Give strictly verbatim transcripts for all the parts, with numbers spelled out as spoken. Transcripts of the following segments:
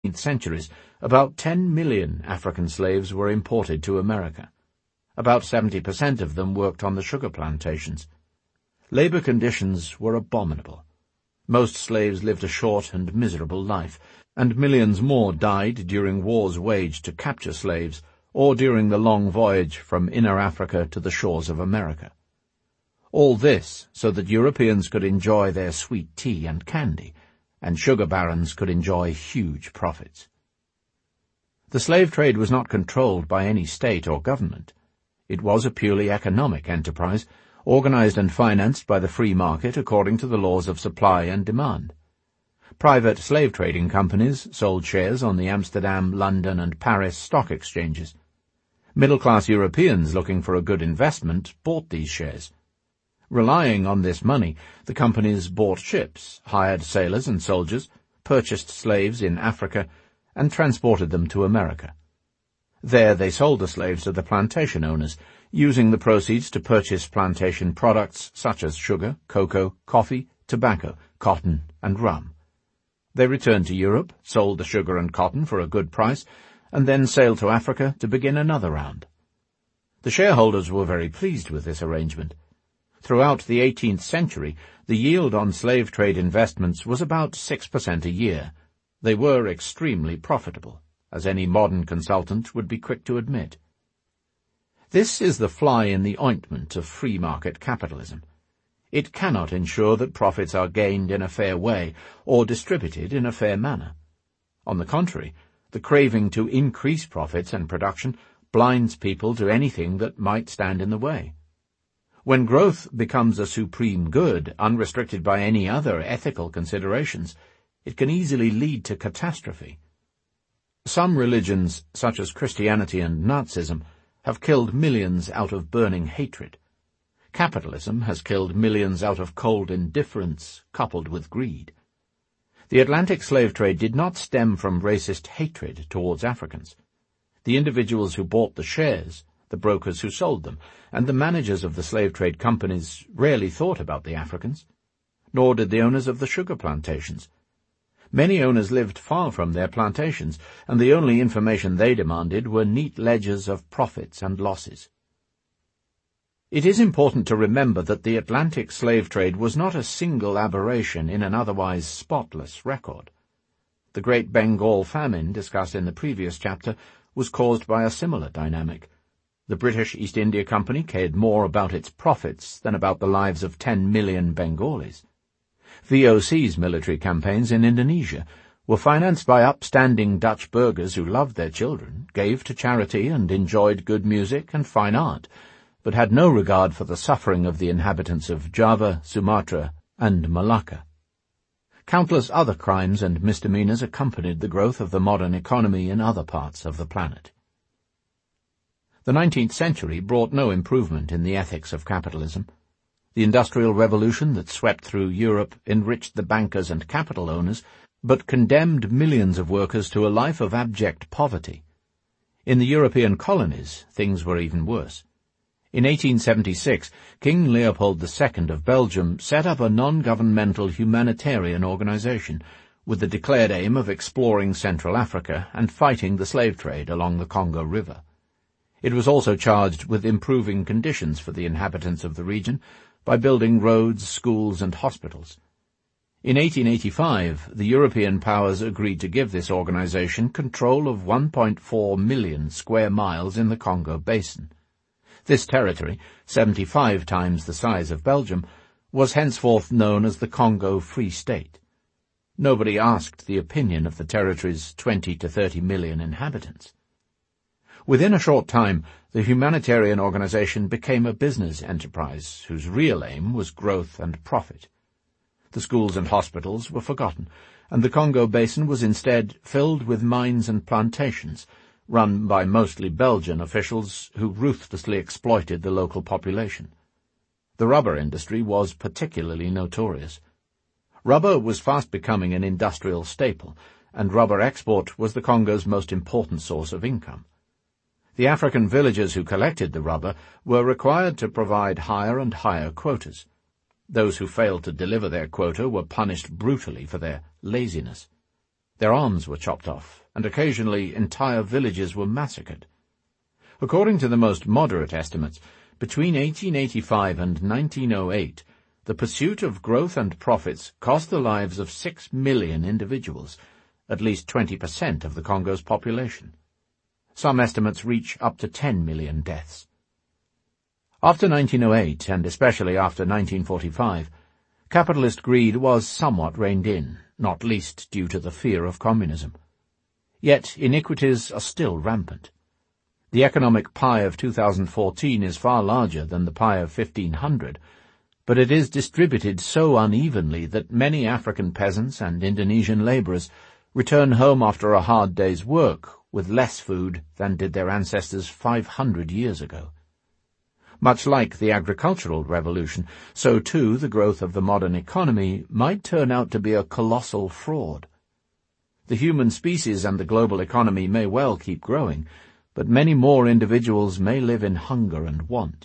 centuries, about ten million African slaves were imported to America. About seventy percent of them worked on the sugar plantations. Labor conditions were abominable. Most slaves lived a short and miserable life, and millions more died during wars waged to capture slaves, or during the long voyage from inner Africa to the shores of America. All this so that Europeans could enjoy their sweet tea and candy, and sugar barons could enjoy huge profits. The slave trade was not controlled by any state or government. It was a purely economic enterprise, organized and financed by the free market according to the laws of supply and demand. Private slave trading companies sold shares on the Amsterdam, London, and Paris stock exchanges. Middle-class Europeans looking for a good investment bought these shares. Relying on this money, the companies bought ships, hired sailors and soldiers, purchased slaves in Africa, and transported them to America. There they sold the slaves to the plantation owners, using the proceeds to purchase plantation products such as sugar, cocoa, coffee, tobacco, cotton, and rum. They returned to Europe, sold the sugar and cotton for a good price, and then sailed to Africa to begin another round. The shareholders were very pleased with this arrangement. Throughout the eighteenth century, the yield on slave trade investments was about six percent a year. They were extremely profitable, as any modern consultant would be quick to admit. This is the fly in the ointment of free market capitalism. It cannot ensure that profits are gained in a fair way or distributed in a fair manner. On the contrary, the craving to increase profits and production blinds people to anything that might stand in the way. When growth becomes a supreme good, unrestricted by any other ethical considerations, it can easily lead to catastrophe. Some religions, such as Christianity and Nazism, have killed millions out of burning hatred. Capitalism has killed millions out of cold indifference, coupled with greed. The Atlantic slave trade did not stem from racist hatred towards Africans. The individuals who bought the shares, the brokers who sold them, and the managers of the slave trade companies rarely thought about the Africans, nor did the owners of the sugar plantations. Many owners lived far from their plantations, and the only information they demanded were neat ledgers of profits and losses. It is important to remember that the Atlantic slave trade was not a single aberration in an otherwise spotless record. The Great Bengal Famine, discussed in the previous chapter, was caused by a similar dynamic. The British East India Company cared more about its profits than about the lives of ten million Bengalis. V O C's military campaigns in Indonesia were financed by upstanding Dutch burghers who loved their children, gave to charity and enjoyed good music and fine art, but had no regard for the suffering of the inhabitants of Java, Sumatra, and Malacca. Countless other crimes and misdemeanors accompanied the growth of the modern economy in other parts of the planet. The nineteenth century brought no improvement in the ethics of capitalism. The Industrial Revolution that swept through Europe enriched the bankers and capital owners, but condemned millions of workers to a life of abject poverty. In the European colonies, things were even worse. In eighteen seventy-six, King Leopold the Second of Belgium set up a non-governmental humanitarian organization with the declared aim of exploring Central Africa and fighting the slave trade along the Congo River. It was also charged with improving conditions for the inhabitants of the region by building roads, schools, and hospitals. In eighteen eighty-five, the European powers agreed to give this organization control of one point four million square miles in the Congo Basin. This territory, seventy-five times the size of Belgium, was henceforth known as the Congo Free State. Nobody asked the opinion of the territory's twenty to thirty million inhabitants. Within a short time, the humanitarian organization became a business enterprise whose real aim was growth and profit. The schools and hospitals were forgotten, and the Congo Basin was instead filled with mines and plantations, run by mostly Belgian officials who ruthlessly exploited the local population. The rubber industry was particularly notorious. Rubber was fast becoming an industrial staple, and rubber export was the Congo's most important source of income. The African villagers who collected the rubber were required to provide higher and higher quotas. Those who failed to deliver their quota were punished brutally for their laziness. Their arms were chopped off, and occasionally entire villages were massacred. According to the most moderate estimates, between eighteen eighty-five and nineteen oh eight, the pursuit of growth and profits cost the lives of six million individuals, at least twenty percent of the Congo's population. Some estimates reach up to ten million deaths. After nineteen oh eight, and especially after nineteen forty-five, capitalist greed was somewhat reined in, not least due to the fear of communism. Yet iniquities are still rampant. The economic pie of two thousand fourteen is far larger than the pie of fifteen hundred, but it is distributed so unevenly that many African peasants and Indonesian laborers return home after a hard day's work with less food than did their ancestors five hundred years ago. Much like the agricultural revolution, so too the growth of the modern economy might turn out to be a colossal fraud. The human species and the global economy may well keep growing, but many more individuals may live in hunger and want.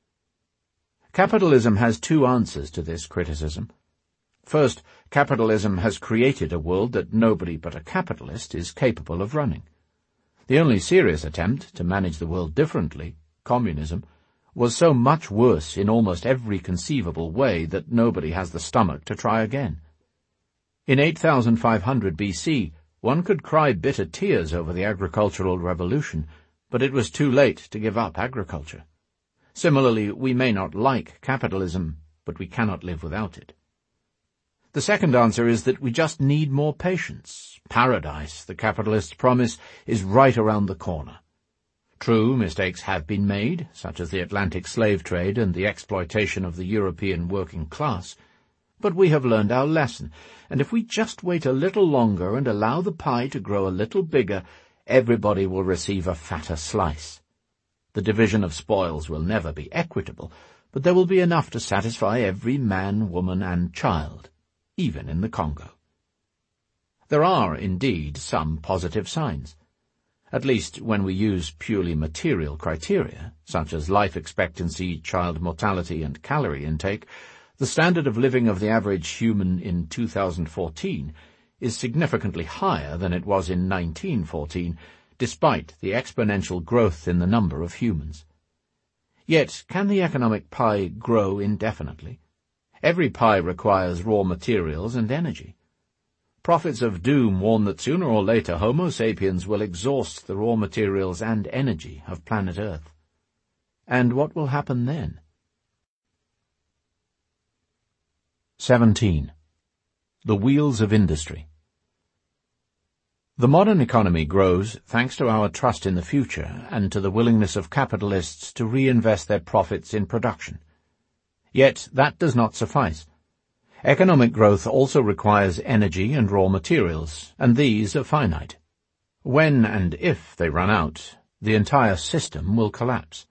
Capitalism has two answers to this criticism. First, capitalism has created a world that nobody but a capitalist is capable of running. The only serious attempt to manage the world differently, communism, was so much worse in almost every conceivable way that nobody has the stomach to try again. In eight thousand five hundred B C, one could cry bitter tears over the agricultural revolution, but it was too late to give up agriculture. Similarly, we may not like capitalism, but we cannot live without it. The second answer is that we just need more patience. Paradise, the capitalists promise, is right around the corner. True, mistakes have been made, such as the Atlantic slave trade and the exploitation of the European working class, but we have learned our lesson, and if we just wait a little longer and allow the pie to grow a little bigger, everybody will receive a fatter slice. The division of spoils will never be equitable, but there will be enough to satisfy every man, woman, and child, even in the Congo. There are, indeed, some positive signs. At least when we use purely material criteria, such as life expectancy, child mortality, and calorie intake, the standard of living of the average human in two thousand fourteen is significantly higher than it was in nineteen fourteen, despite the exponential growth in the number of humans. Yet, can the economic pie grow indefinitely? Every pie requires raw materials and energy. Prophets of doom warn that sooner or later Homo sapiens will exhaust the raw materials and energy of planet Earth. And what will happen then? seventeen. The Wheels of Industry. The modern economy grows thanks to our trust in the future and to the willingness of capitalists to reinvest their profits in production. Yet that does not suffice. Economic growth also requires energy and raw materials, and these are finite. When and if they run out, the entire system will collapse.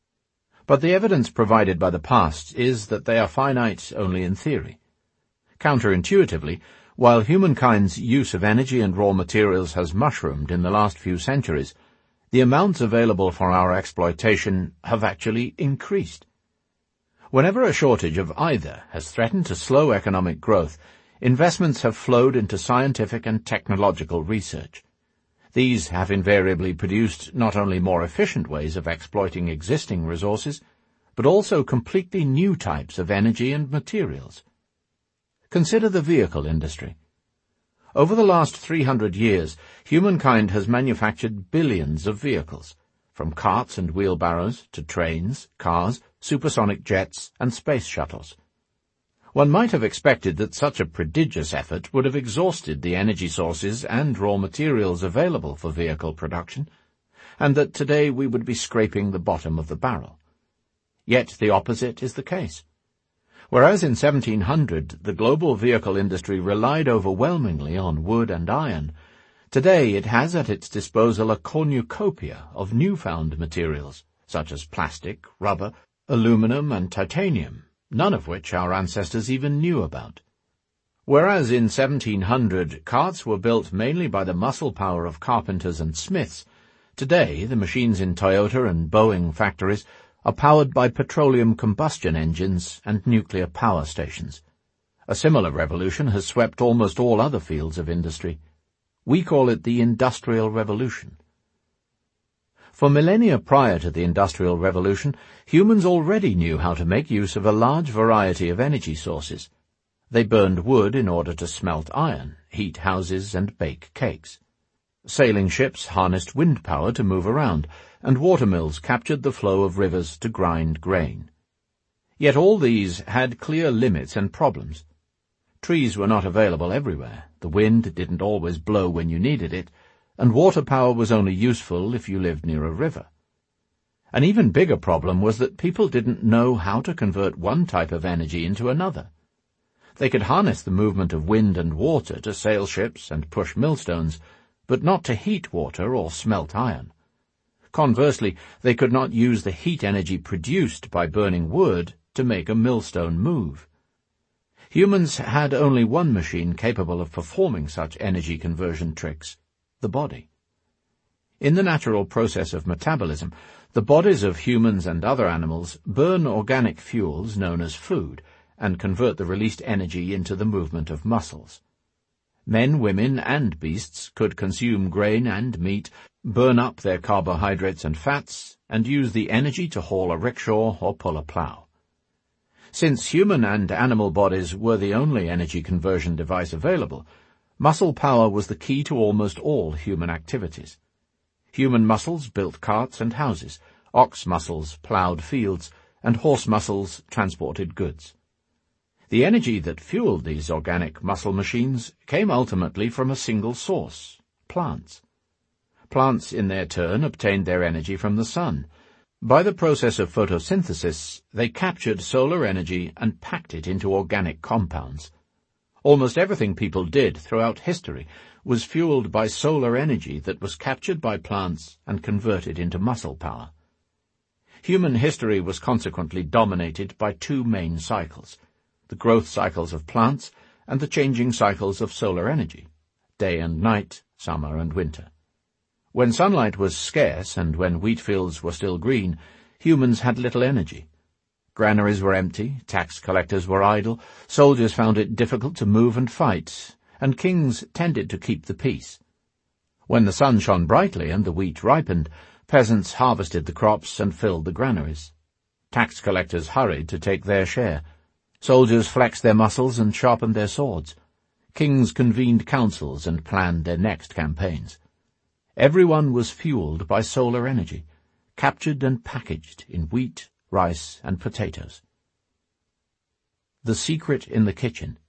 But the evidence provided by the past is that they are finite only in theory. Counterintuitively, while humankind's use of energy and raw materials has mushroomed in the last few centuries, the amounts available for our exploitation have actually increased. Whenever a shortage of either has threatened to slow economic growth, investments have flowed into scientific and technological research. These have invariably produced not only more efficient ways of exploiting existing resources, but also completely new types of energy and materials. Consider the vehicle industry. Over the last three hundred years, humankind has manufactured billions of vehicles, from carts and wheelbarrows to trains, cars, supersonic jets, and space shuttles. One might have expected that such a prodigious effort would have exhausted the energy sources and raw materials available for vehicle production, and that today we would be scraping the bottom of the barrel. Yet the opposite is the case. Whereas in seventeen hundred the global vehicle industry relied overwhelmingly on wood and iron, today it has at its disposal a cornucopia of newfound materials, such as plastic, rubber, aluminum, and titanium, none of which our ancestors even knew about. Whereas in seventeen hundred carts were built mainly by the muscle power of carpenters and smiths, today the machines in Toyota and Boeing factories are powered by petroleum combustion engines and nuclear power stations. A similar revolution has swept almost all other fields of industry. We call it the Industrial Revolution. For millennia prior to the Industrial Revolution, humans already knew how to make use of a large variety of energy sources. They burned wood in order to smelt iron, heat houses, and bake cakes. Sailing ships harnessed wind power to move around, and watermills captured the flow of rivers to grind grain. Yet all these had clear limits and problems. Trees were not available everywhere, the wind didn't always blow when you needed it, and water power was only useful if you lived near a river. An even bigger problem was that people didn't know how to convert one type of energy into another. They could harness the movement of wind and water to sail ships and push millstones, but not to heat water or smelt iron. Conversely, they could not use the heat energy produced by burning wood to make a millstone move. Humans had only one machine capable of performing such energy conversion tricks: the body. In the natural process of metabolism, the bodies of humans and other animals burn organic fuels known as food and convert the released energy into the movement of muscles. Men, women, and beasts could consume grain and meat, burn up their carbohydrates and fats, and use the energy to haul a rickshaw or pull a plough. Since human and animal bodies were the only energy conversion device available, muscle power was the key to almost all human activities. Human muscles built carts and houses, ox muscles ploughed fields, and horse muscles transported goods. The energy that fueled these organic muscle machines came ultimately from a single source: plants. Plants, in their turn, obtained their energy from the sun. By the process of photosynthesis, they captured solar energy and packed it into organic compounds. Almost everything people did throughout history was fueled by solar energy that was captured by plants and converted into muscle power. Human history was consequently dominated by two main cycles: the growth cycles of plants and the changing cycles of solar energy, day and night, summer and winter. When sunlight was scarce and when wheat fields were still green, humans had little energy. Granaries were empty, tax collectors were idle, soldiers found it difficult to move and fight, and kings tended to keep the peace. When the sun shone brightly and the wheat ripened, peasants harvested the crops and filled the granaries. Tax collectors hurried to take their share. Soldiers flexed their muscles and sharpened their swords. Kings convened councils and planned their next campaigns. Everyone was fueled by solar energy, captured and packaged in wheat, rice, and potatoes. The secret in the kitchen.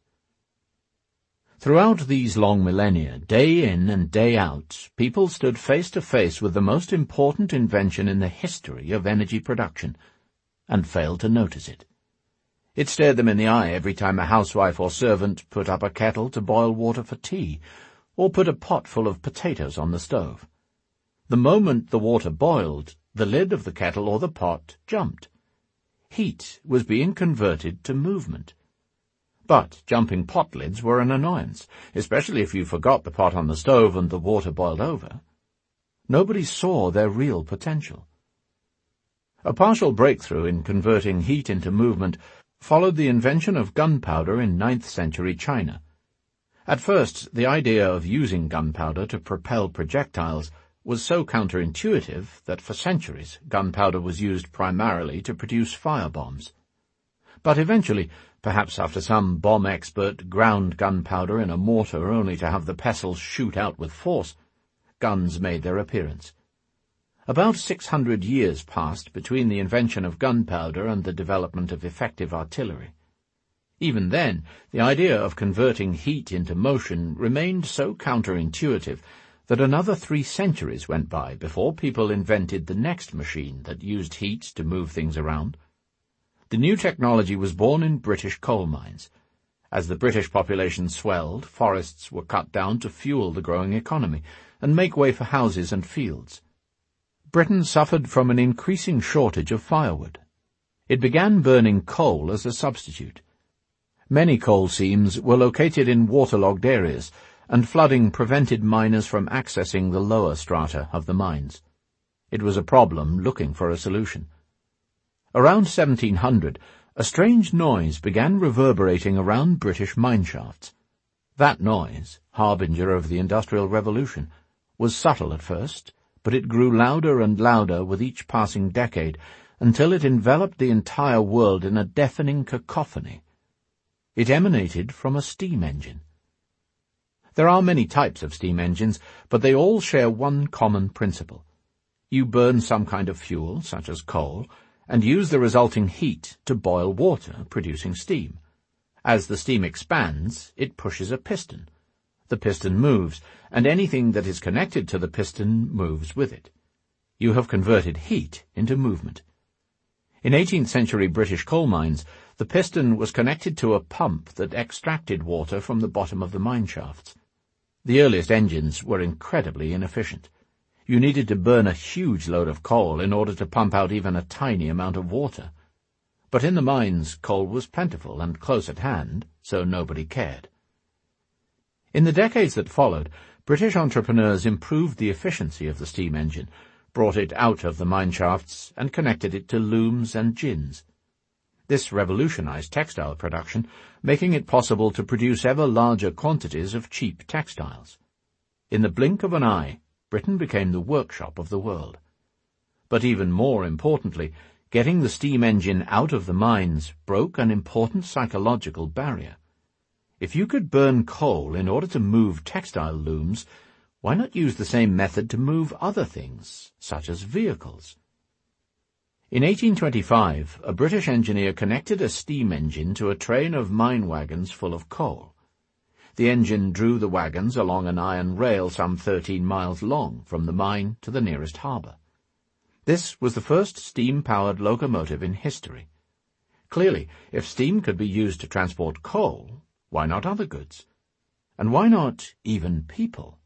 Throughout these long millennia, day in and day out, people stood face to face with the most important invention in the history of energy production, and failed to notice it. It stared them in the eye every time a housewife or servant put up a kettle to boil water for tea, or put a pot full of potatoes on the stove. The moment the water boiled, the lid of the kettle or the pot jumped. Heat was being converted to movement. But jumping pot lids were an annoyance, especially if you forgot the pot on the stove and the water boiled over. Nobody saw their real potential. A partial breakthrough in converting heat into movement followed the invention of gunpowder in ninth century China. At first, the idea of using gunpowder to propel projectiles was so counterintuitive that for centuries gunpowder was used primarily to produce firebombs. But eventually, perhaps after some bomb expert ground gunpowder in a mortar only to have the pestles shoot out with force, guns made their appearance. About six hundred years passed between the invention of gunpowder and the development of effective artillery. Even then, the idea of converting heat into motion remained so counterintuitive that another three centuries went by before people invented the next machine that used heat to move things around. The new technology was born in British coal mines. As the British population swelled, forests were cut down to fuel the growing economy and make way for houses and fields. Britain suffered from an increasing shortage of firewood. It began burning coal as a substitute. Many coal seams were located in waterlogged areas, and flooding prevented miners from accessing the lower strata of the mines. It was a problem looking for a solution. Around seventeen hundred, a strange noise began reverberating around British mine shafts. That noise, harbinger of the Industrial Revolution, was subtle at first, but it grew louder and louder with each passing decade until it enveloped the entire world in a deafening cacophony. It emanated from a steam engine. There are many types of steam engines, but they all share one common principle. You burn some kind of fuel, such as coal, and use the resulting heat to boil water, producing steam. As the steam expands, it pushes a piston. The piston moves, and anything that is connected to the piston moves with it. You have converted heat into movement. In eighteenth century British coal mines, the piston was connected to a pump that extracted water from the bottom of the mine shafts. The earliest engines were incredibly inefficient. You needed to burn a huge load of coal in order to pump out even a tiny amount of water. But in the mines, coal was plentiful and close at hand, so nobody cared. In the decades that followed, British entrepreneurs improved the efficiency of the steam engine, brought it out of the mine shafts, and connected it to looms and gins. This revolutionized textile production, making it possible to produce ever larger quantities of cheap textiles. In the blink of an eye, Britain became the workshop of the world. But even more importantly, getting the steam engine out of the mines broke an important psychological barrier. If you could burn coal in order to move textile looms, why not use the same method to move other things, such as vehicles? In eighteen twenty-five, a British engineer connected a steam engine to a train of mine wagons full of coal. The engine drew the wagons along an iron rail some thirteen miles long from the mine to the nearest harbour. This was the first steam-powered locomotive in history. Clearly, if steam could be used to transport coal, why not other goods? And why not even people?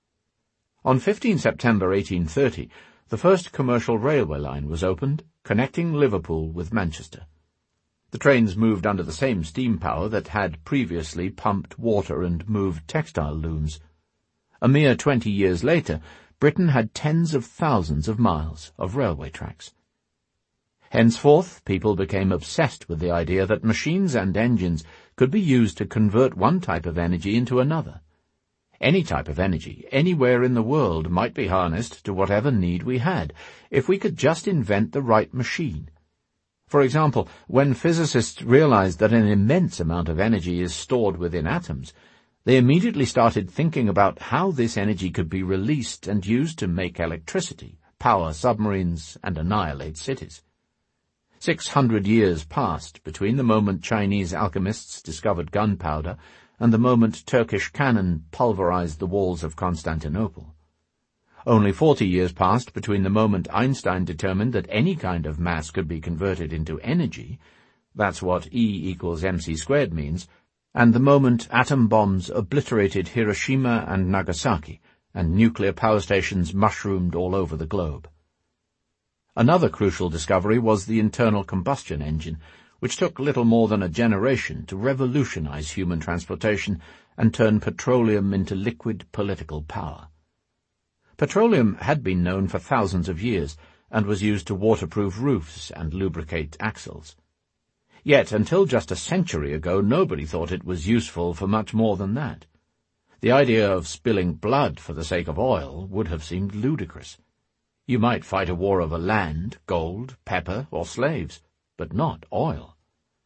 On fifteenth September eighteen thirty, the first commercial railway line was opened, connecting Liverpool with Manchester. The trains moved under the same steam power that had previously pumped water and moved textile looms. A mere twenty years later, Britain had tens of thousands of miles of railway tracks. Henceforth, people became obsessed with the idea that machines and engines could be used to convert one type of energy into another. Any type of energy, anywhere in the world, might be harnessed to whatever need we had, if we could just invent the right machine. For example, when physicists realized that an immense amount of energy is stored within atoms, they immediately started thinking about how this energy could be released and used to make electricity, power submarines, and annihilate cities. Six hundred years passed between the moment Chinese alchemists discovered gunpowder and the moment Turkish cannon pulverized the walls of Constantinople. Only forty years passed between the moment Einstein determined that any kind of mass could be converted into energy, that's what E equals mc squared means, and the moment atom bombs obliterated Hiroshima and Nagasaki, and nuclear power stations mushroomed all over the globe. Another crucial discovery was the internal combustion engine, which took little more than a generation to revolutionize human transportation and turn petroleum into liquid political power. Petroleum had been known for thousands of years and was used to waterproof roofs and lubricate axles. Yet, until just a century ago, nobody thought it was useful for much more than that. The idea of spilling blood for the sake of oil would have seemed ludicrous. You might fight a war over land, gold, pepper, or slaves, but not oil.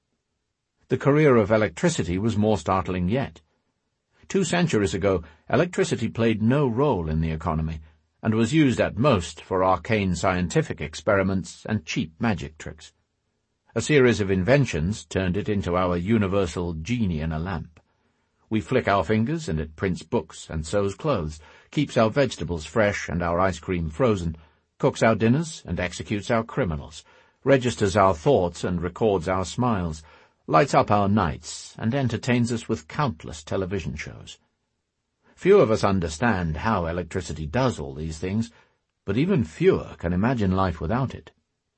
The career of electricity was more startling yet. Two centuries ago, electricity played no role in the economy, and was used at most for arcane scientific experiments and cheap magic tricks. A series of inventions turned it into our universal genie in a lamp. We flick our fingers and it prints books and sews clothes, keeps our vegetables fresh and our ice cream frozen, cooks our dinners and executes our criminals, registers our thoughts and records our smiles, lights up our nights and entertains us with countless television shows. Few of us understand how electricity does all these things, but even fewer can imagine life without it.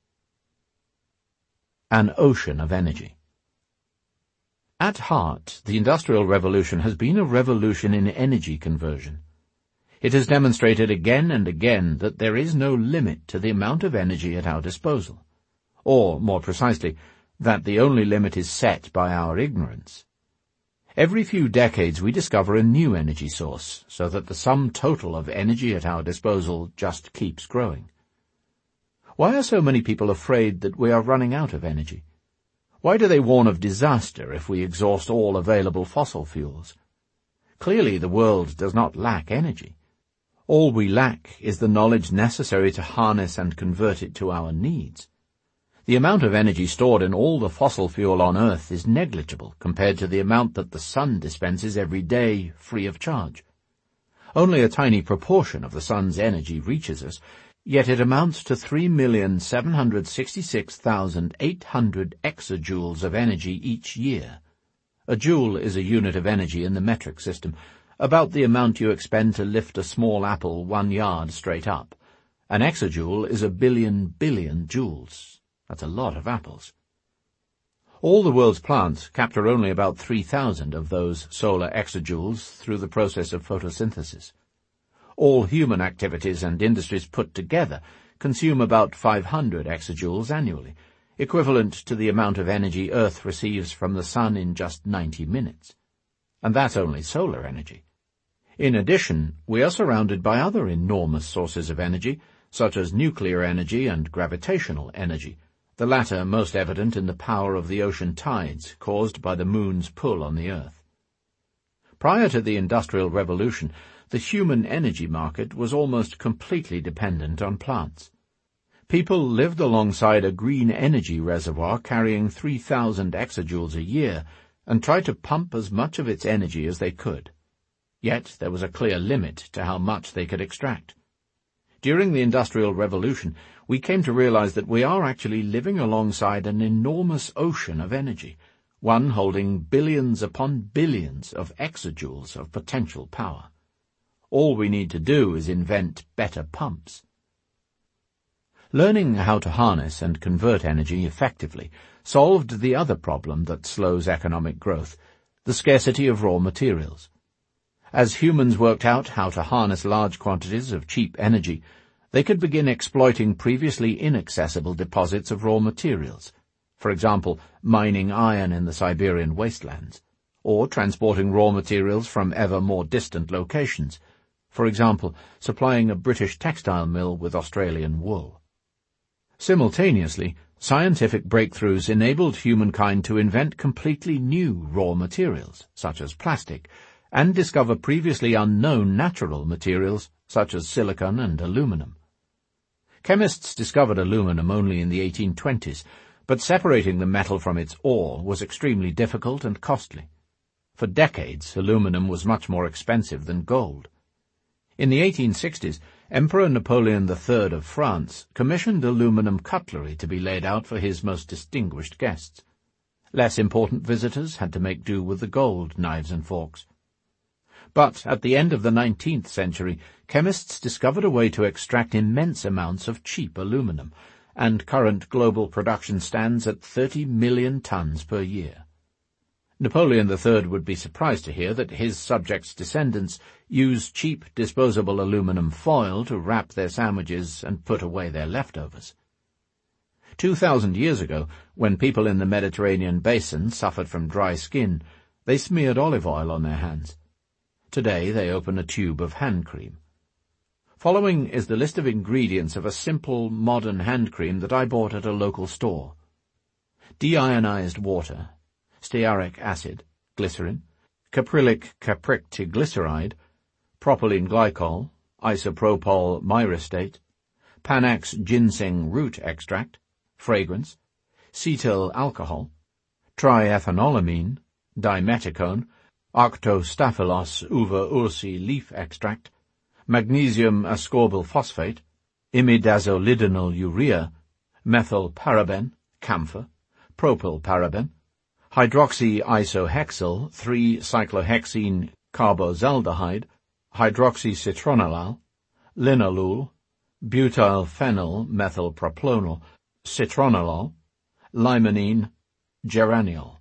An ocean of energy. At heart, the Industrial Revolution has been a revolution in energy conversion. It has demonstrated again and again that there is no limit to the amount of energy at our disposal, or, more precisely, that the only limit is set by our ignorance. Every few decades we discover a new energy source, so that the sum total of energy at our disposal just keeps growing. Why are so many people afraid that we are running out of energy? Why do they warn of disaster if we exhaust all available fossil fuels? Clearly the world does not lack energy. All we lack is the knowledge necessary to harness and convert it to our needs. The amount of energy stored in all the fossil fuel on Earth is negligible compared to the amount that the sun dispenses every day free of charge. Only a tiny proportion of the sun's energy reaches us, yet it amounts to three million seven hundred sixty-six thousand eight hundred exajoules of energy each year. A joule is a unit of energy in the metric system, about the amount you expend to lift a small apple one yard straight up. An exajoule is a billion billion joules. That's a lot of apples. All the world's plants capture only about three thousand of those solar exajoules through the process of photosynthesis. All human activities and industries put together consume about five hundred exajoules annually, equivalent to the amount of energy Earth receives from the sun in just ninety minutes. And that's only solar energy. In addition, we are surrounded by other enormous sources of energy, such as nuclear energy and gravitational energy, the latter most evident in the power of the ocean tides caused by the moon's pull on the Earth. Prior to the Industrial Revolution, the human energy market was almost completely dependent on plants. People lived alongside a green energy reservoir carrying three thousand exajoules a year and tried to pump as much of its energy as they could. Yet there was a clear limit to how much they could extract. During the Industrial Revolution, we came to realize that we are actually living alongside an enormous ocean of energy, one holding billions upon billions of exajoules of potential power. All we need to do is invent better pumps. Learning how to harness and convert energy effectively solved the other problem that slows economic growth, the scarcity of raw materials. As humans worked out how to harness large quantities of cheap energy, they could begin exploiting previously inaccessible deposits of raw materials, for example, mining iron in the Siberian wastelands, or transporting raw materials from ever more distant locations, for example, supplying a British textile mill with Australian wool. Simultaneously, scientific breakthroughs enabled humankind to invent completely new raw materials, such as plastic, and discover previously unknown natural materials, such as silicon and aluminum. Chemists discovered aluminum only in the eighteen twenties, but separating the metal from its ore was extremely difficult and costly. For decades, aluminum was much more expensive than gold. In the eighteen sixties, Emperor Napoleon the Third of France commissioned aluminum cutlery to be laid out for his most distinguished guests. Less important visitors had to make do with the gold knives and forks. But at the end of the nineteenth century, chemists discovered a way to extract immense amounts of cheap aluminum, and current global production stands at thirty million tons per year. Napoleon the Third would be surprised to hear that his subjects' descendants use cheap disposable aluminum foil to wrap their sandwiches and put away their leftovers. Two thousand years ago, when people in the Mediterranean basin suffered from dry skin, they smeared olive oil on their hands. Today they open a tube of hand cream. Following is the list of ingredients of a simple, modern hand cream that I bought at a local store. Deionized water, stearic acid, glycerin, caprylic caprictiglyceride, propylene glycol, isopropyl myristate, Panax ginseng root extract, fragrance, cetyl alcohol, triethanolamine, dimeticone, Arctostaphylos uva ursi leaf extract, magnesium ascorbyl phosphate, imidazolidinyl urea, methylparaben, camphor, propylparaben, hydroxyisohexyl three cyclohexene carbozaldehyde, hydroxycitronellal, linalool, butylphenyl methylpropanol, citronellol, limonene, geraniol.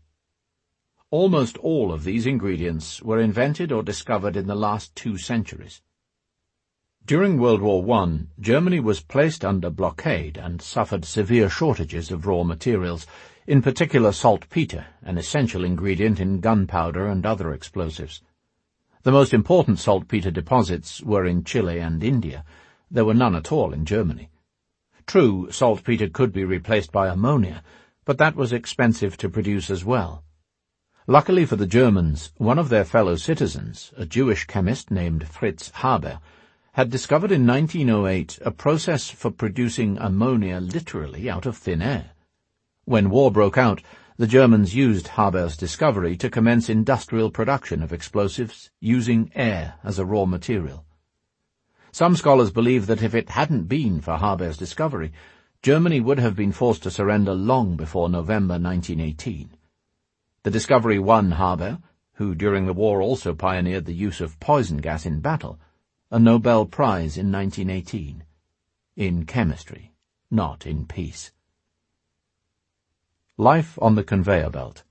Almost all of these ingredients were invented or discovered in the last two centuries. During World War One, Germany was placed under blockade and suffered severe shortages of raw materials, in particular saltpeter, an essential ingredient in gunpowder and other explosives. The most important saltpeter deposits were in Chile and India. There were none at all in Germany. True, saltpeter could be replaced by ammonia, but that was expensive to produce as well. Luckily for the Germans, one of their fellow citizens, a Jewish chemist named Fritz Haber, had discovered in nineteen oh eight a process for producing ammonia literally out of thin air. When war broke out, the Germans used Haber's discovery to commence industrial production of explosives using air as a raw material. Some scholars believe that if it hadn't been for Haber's discovery, Germany would have been forced to surrender long before November nineteen eighteen. The discovery won Haber, who during the war also pioneered the use of poison gas in battle, a Nobel Prize in nineteen eighteen. In chemistry, not in peace. Life on the conveyor belt.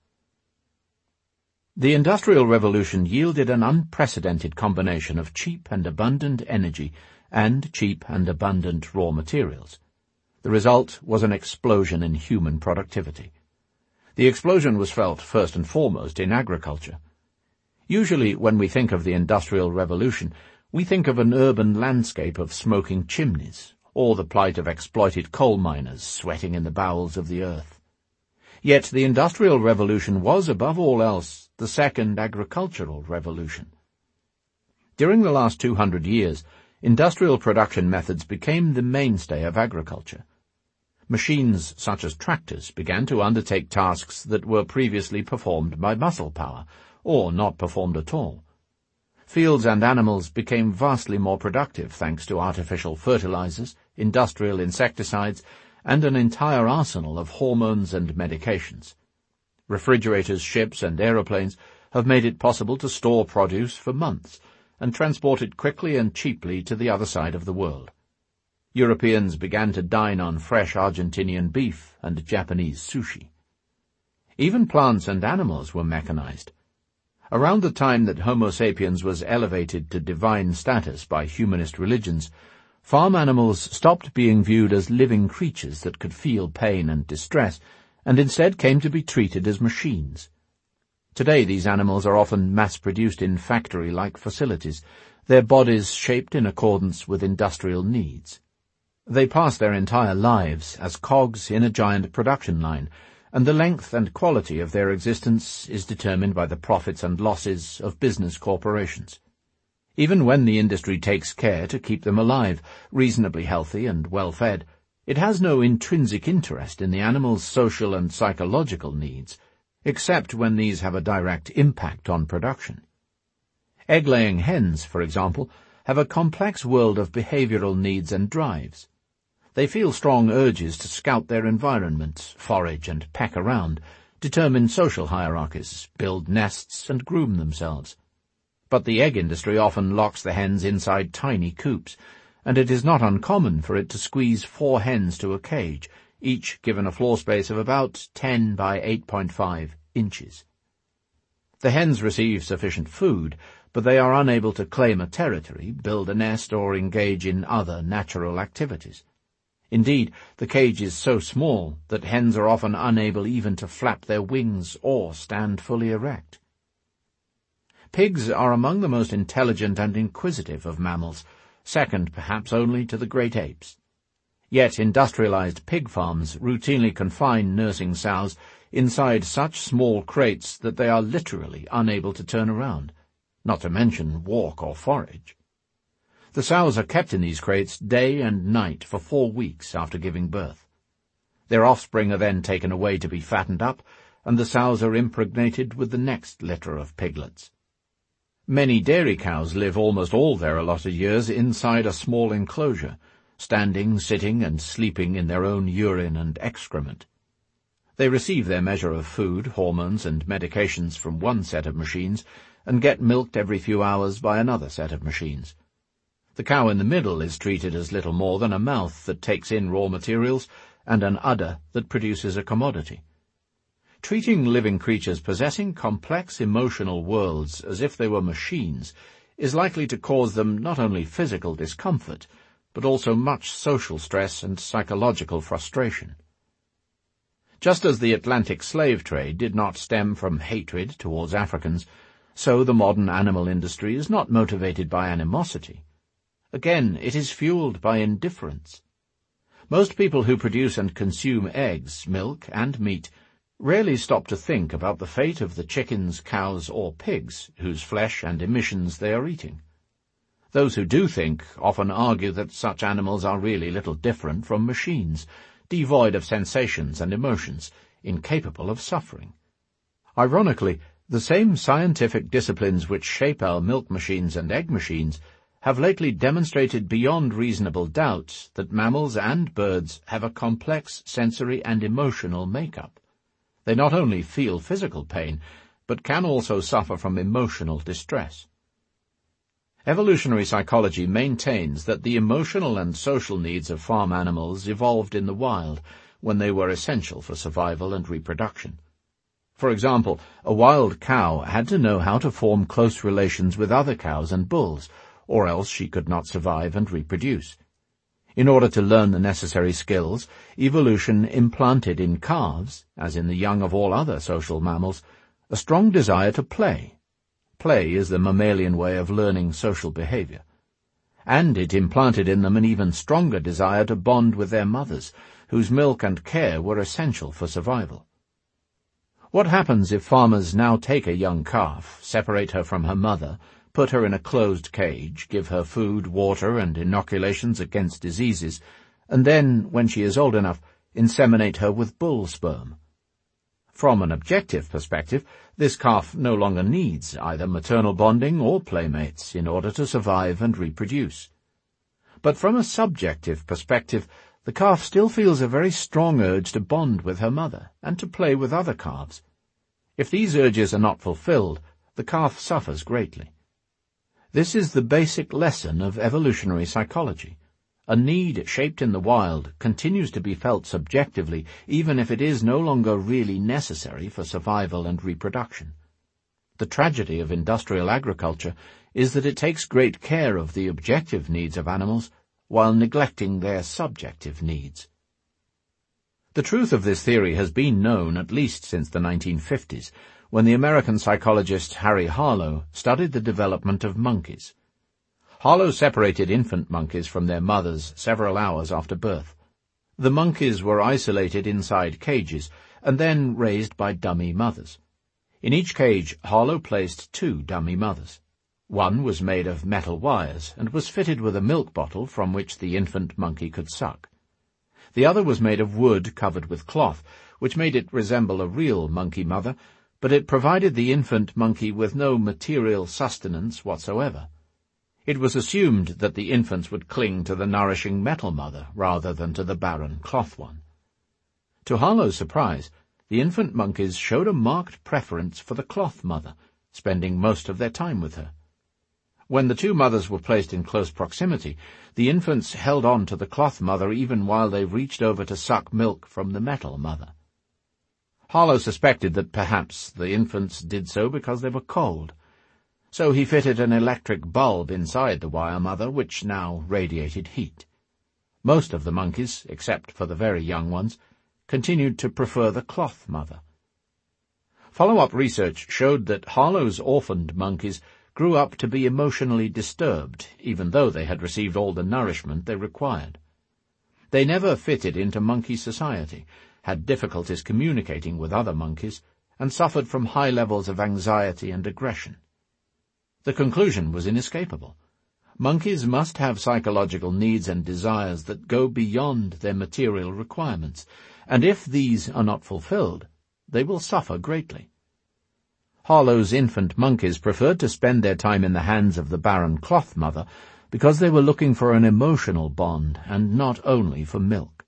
The Industrial Revolution yielded an unprecedented combination of cheap and abundant energy and cheap and abundant raw materials. The result was an explosion in human productivity. The explosion was felt first and foremost in agriculture. Usually when we think of the Industrial Revolution, we think of an urban landscape of smoking chimneys, or the plight of exploited coal miners sweating in the bowels of the earth. Yet the Industrial Revolution was, above all else, the second agricultural revolution. During the last two hundred years, industrial production methods became the mainstay of agriculture. Machines such as tractors began to undertake tasks that were previously performed by muscle power, or not performed at all. Fields and animals became vastly more productive thanks to artificial fertilizers, industrial insecticides, and an entire arsenal of hormones and medications. Refrigerators, ships, and aeroplanes have made it possible to store produce for months and transport it quickly and cheaply to the other side of the world. Europeans began to dine on fresh Argentinian beef and Japanese sushi. Even plants and animals were mechanized. Around the time that Homo sapiens was elevated to divine status by humanist religions, farm animals stopped being viewed as living creatures that could feel pain and distress, and instead came to be treated as machines. Today these animals are often mass-produced in factory-like facilities, their bodies shaped in accordance with industrial needs. They pass their entire lives as cogs in a giant production line, and the length and quality of their existence is determined by the profits and losses of business corporations. Even when the industry takes care to keep them alive, reasonably healthy and well-fed, it has no intrinsic interest in the animal's social and psychological needs, except when these have a direct impact on production. Egg-laying hens, for example, have a complex world of behavioral needs and drives. They feel strong urges to scout their environment, forage and peck around, determine social hierarchies, build nests and groom themselves. But the egg industry often locks the hens inside tiny coops, and it is not uncommon for it to squeeze four hens to a cage, each given a floor space of about ten by eight point five inches. The hens receive sufficient food, but they are unable to claim a territory, build a nest, or engage in other natural activities. Indeed, the cage is so small that hens are often unable even to flap their wings or stand fully erect. Pigs are among the most intelligent and inquisitive of mammals, second perhaps only to the great apes. Yet industrialized pig farms routinely confine nursing sows inside such small crates that they are literally unable to turn around, not to mention walk or forage. The sows are kept in these crates day and night for four weeks after giving birth. Their offspring are then taken away to be fattened up, and the sows are impregnated with the next litter of piglets. Many dairy cows live almost all their allotted years inside a small enclosure, standing, sitting, and sleeping in their own urine and excrement. They receive their measure of food, hormones, and medications from one set of machines, and get milked every few hours by another set of machines. The cow in the middle is treated as little more than a mouth that takes in raw materials and an udder that produces a commodity. Treating living creatures possessing complex emotional worlds as if they were machines is likely to cause them not only physical discomfort, but also much social stress and psychological frustration. Just as the Atlantic slave trade did not stem from hatred towards Africans, so the modern animal industry is not motivated by animosity. Again, it is fueled by indifference. Most people who produce and consume eggs, milk, and meat rarely stop to think about the fate of the chickens, cows, or pigs whose flesh and emissions they are eating. Those who do think often argue that such animals are really little different from machines, devoid of sensations and emotions, incapable of suffering. Ironically, the same scientific disciplines which shape our milk machines and egg machines have lately demonstrated beyond reasonable doubt that mammals and birds have a complex sensory and emotional makeup. They not only feel physical pain, but can also suffer from emotional distress. Evolutionary psychology maintains that the emotional and social needs of farm animals evolved in the wild when they were essential for survival and reproduction. For example, a wild cow had to know how to form close relations with other cows and bulls, or else she could not survive and reproduce. In order to learn the necessary skills, evolution implanted in calves, as in the young of all other social mammals, a strong desire to play. Play is the mammalian way of learning social behavior. And it implanted in them an even stronger desire to bond with their mothers, whose milk and care were essential for survival. What happens if farmers now take a young calf, separate her from her mother, put her in a closed cage, give her food, water, and inoculations against diseases, and then, when she is old enough, inseminate her with bull sperm? From an objective perspective, this calf no longer needs either maternal bonding or playmates in order to survive and reproduce. But from a subjective perspective, the calf still feels a very strong urge to bond with her mother and to play with other calves. If these urges are not fulfilled, the calf suffers greatly. This is the basic lesson of evolutionary psychology. A need shaped in the wild continues to be felt subjectively, even if it is no longer really necessary for survival and reproduction. The tragedy of industrial agriculture is that it takes great care of the objective needs of animals while neglecting their subjective needs. The truth of this theory has been known at least since the nineteen fifties, when the American psychologist Harry Harlow studied the development of monkeys. Harlow separated infant monkeys from their mothers several hours after birth. The monkeys were isolated inside cages and then raised by dummy mothers. In each cage, Harlow placed two dummy mothers. One was made of metal wires and was fitted with a milk bottle from which the infant monkey could suck. The other was made of wood covered with cloth, which made it resemble a real monkey mother, but it provided the infant monkey with no material sustenance whatsoever. It was assumed that the infants would cling to the nourishing metal mother rather than to the barren cloth one. To Harlow's surprise, the infant monkeys showed a marked preference for the cloth mother, spending most of their time with her. When the two mothers were placed in close proximity, the infants held on to the cloth mother even while they reached over to suck milk from the metal mother. Harlow suspected that perhaps the infants did so because they were cold. So he fitted an electric bulb inside the wire mother, which now radiated heat. Most of the monkeys, except for the very young ones, continued to prefer the cloth mother. Follow-up research showed that Harlow's orphaned monkeys grew up to be emotionally disturbed, even though they had received all the nourishment they required. They never fitted into monkey society, had difficulties communicating with other monkeys, and suffered from high levels of anxiety and aggression. The conclusion was inescapable. Monkeys must have psychological needs and desires that go beyond their material requirements, and if these are not fulfilled, they will suffer greatly. Harlow's infant monkeys preferred to spend their time in the hands of the barren cloth mother because they were looking for an emotional bond and not only for milk.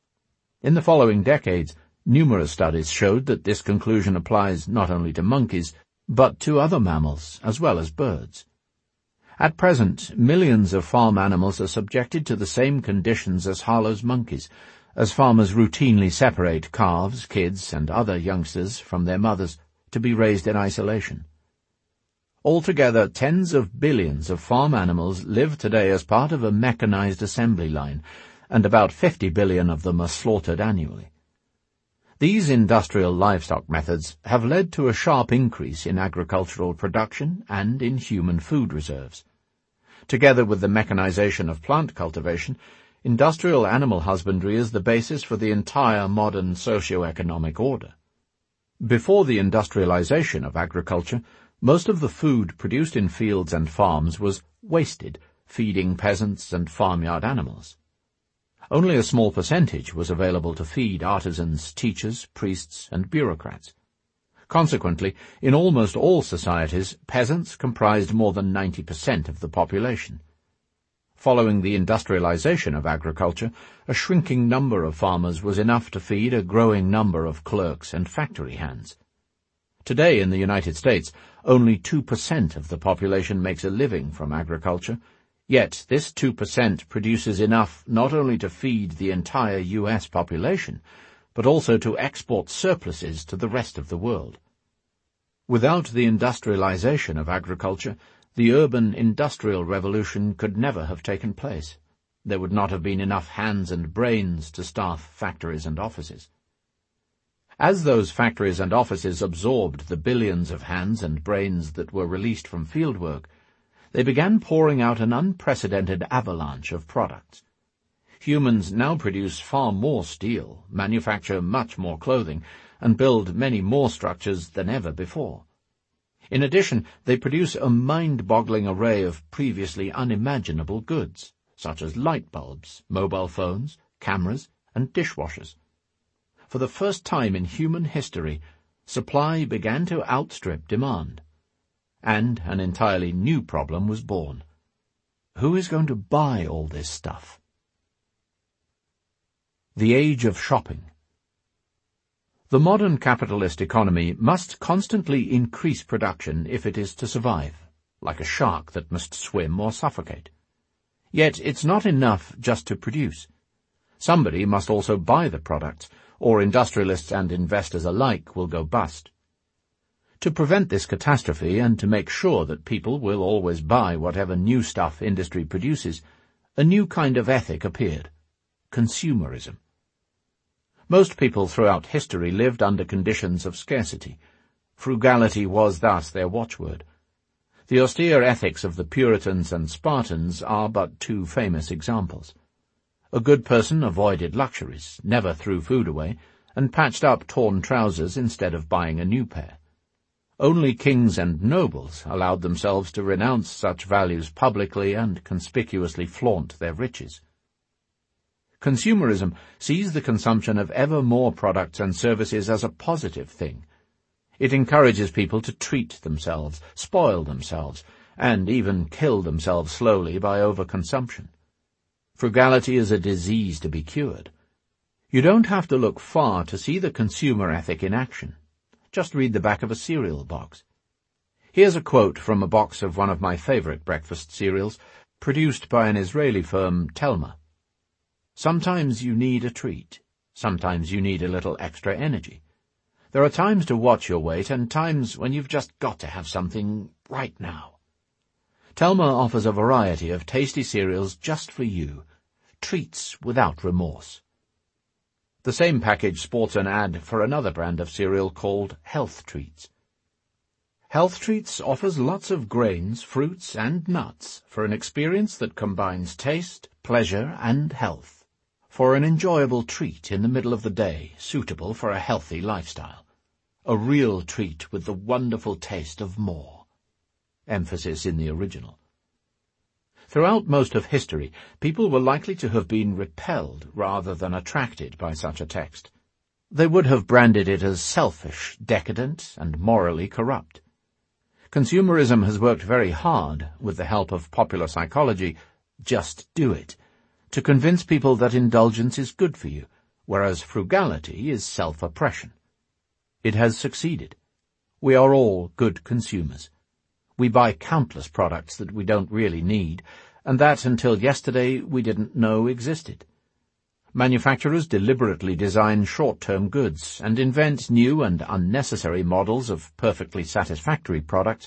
In the following decades, numerous studies showed that this conclusion applies not only to monkeys, but to other mammals as well as birds. At present, millions of farm animals are subjected to the same conditions as Harlow's monkeys, as farmers routinely separate calves, kids, and other youngsters from their mothers to be raised in isolation. Altogether, tens of billions of farm animals live today as part of a mechanized assembly line, and about fifty billion of them are slaughtered annually. These industrial livestock methods have led to a sharp increase in agricultural production and in human food reserves. Together with the mechanization of plant cultivation, industrial animal husbandry is the basis for the entire modern socio-economic order. Before the industrialization of agriculture, most of the food produced in fields and farms was wasted, feeding peasants and farmyard animals. Only a small percentage was available to feed artisans, teachers, priests, and bureaucrats. Consequently, in almost all societies, peasants comprised more than ninety percent of the population. Following the industrialization of agriculture, a shrinking number of farmers was enough to feed a growing number of clerks and factory hands. Today in the United States, only two percent of the population makes a living from agriculture, yet this two percent produces enough not only to feed the entire U S population, but also to export surpluses to the rest of the world. Without the industrialization of agriculture, the urban industrial revolution could never have taken place. There would not have been enough hands and brains to staff factories and offices. As those factories and offices absorbed the billions of hands and brains that were released from fieldwork, they began pouring out an unprecedented avalanche of products. Humans now produce far more steel, manufacture much more clothing, and build many more structures than ever before. In addition, they produce a mind-boggling array of previously unimaginable goods, such as light bulbs, mobile phones, cameras, and dishwashers. For the first time in human history, supply began to outstrip demand. And an entirely new problem was born. Who is going to buy all this stuff? The age of shopping. The modern capitalist economy must constantly increase production if it is to survive, like a shark that must swim or suffocate. Yet it's not enough just to produce. Somebody must also buy the products, or industrialists and investors alike will go bust. To prevent this catastrophe and to make sure that people will always buy whatever new stuff industry produces, a new kind of ethic appeared: consumerism. Most people throughout history lived under conditions of scarcity. Frugality was thus their watchword. The austere ethics of the Puritans and Spartans are but two famous examples. A good person avoided luxuries, never threw food away, and patched up torn trousers instead of buying a new pair. Only kings and nobles allowed themselves to renounce such values publicly and conspicuously flaunt their riches. Consumerism sees the consumption of ever more products and services as a positive thing. It encourages people to treat themselves, spoil themselves, and even kill themselves slowly by overconsumption. Frugality is a disease to be cured. You don't have to look far to see the consumer ethic in action. Just read the back of a cereal box. Here's a quote from a box of one of my favorite breakfast cereals, produced by an Israeli firm, Telma. Sometimes you need a treat. Sometimes you need a little extra energy. There are times to watch your weight and times when you've just got to have something right now. Telma offers a variety of tasty cereals just for you. Treats without remorse. The same package sports an ad for another brand of cereal called Health Treats. Health Treats offers lots of grains, fruits, and nuts for an experience that combines taste, pleasure, and health. For an enjoyable treat in the middle of the day, suitable for a healthy lifestyle. A real treat with the wonderful taste of more. Emphasis in the original. Throughout most of history, people were likely to have been repelled rather than attracted by such a text. They would have branded it as selfish, decadent, and morally corrupt. Consumerism has worked very hard, with the help of popular psychology, just do it, to convince people that indulgence is good for you, whereas frugality is self-oppression. It has succeeded. We are all good consumers. We buy countless products that we don't really need, and that until yesterday we didn't know existed. Manufacturers deliberately design short-term goods and invent new and unnecessary models of perfectly satisfactory products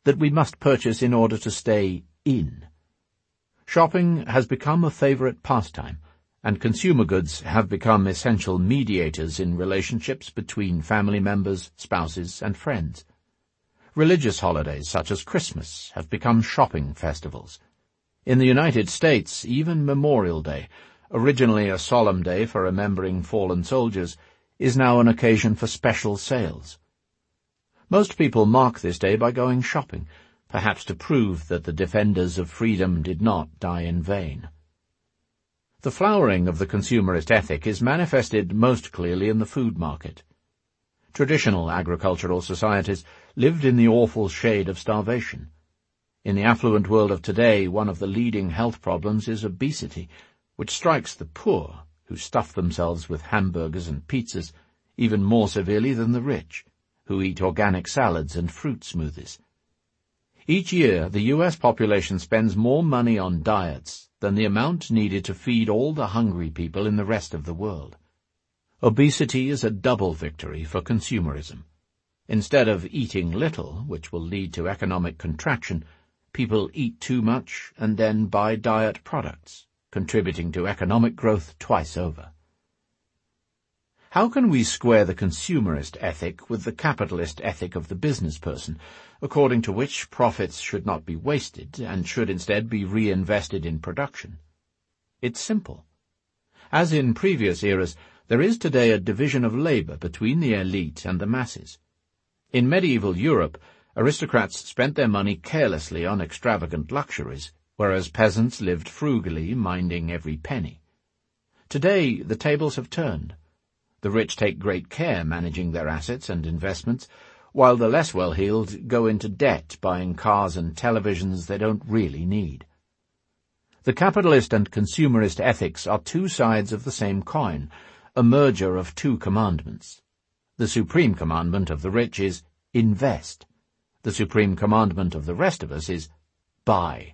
that we must purchase in order to stay in. Shopping has become a favorite pastime, and consumer goods have become essential mediators in relationships between family members, spouses, and friends. Religious holidays such as Christmas have become shopping festivals. In the United States, even Memorial Day, originally a solemn day for remembering fallen soldiers, is now an occasion for special sales. Most people mark this day by going shopping, perhaps to prove that the defenders of freedom did not die in vain. The flowering of the consumerist ethic is manifested most clearly in the food market. Traditional agricultural societies lived in the awful shade of starvation. In the affluent world of today, one of the leading health problems is obesity, which strikes the poor, who stuff themselves with hamburgers and pizzas, even more severely than the rich, who eat organic salads and fruit smoothies. Each year, the U S population spends more money on diets than the amount needed to feed all the hungry people in the rest of the world. Obesity is a double victory for consumerism. Instead of eating little, which will lead to economic contraction, people eat too much and then buy diet products, contributing to economic growth twice over. How can we square the consumerist ethic with the capitalist ethic of the business person, according to which profits should not be wasted and should instead be reinvested in production? It's simple. As in previous eras, there is today a division of labor between the elite and the masses. In medieval Europe, aristocrats spent their money carelessly on extravagant luxuries, whereas peasants lived frugally, minding every penny. Today, the tables have turned. The rich take great care managing their assets and investments, while the less well-heeled go into debt buying cars and televisions they don't really need. The capitalist and consumerist ethics are two sides of the same coin, a merger of two commandments. The supreme commandment of the rich is invest. The supreme commandment of the rest of us is buy.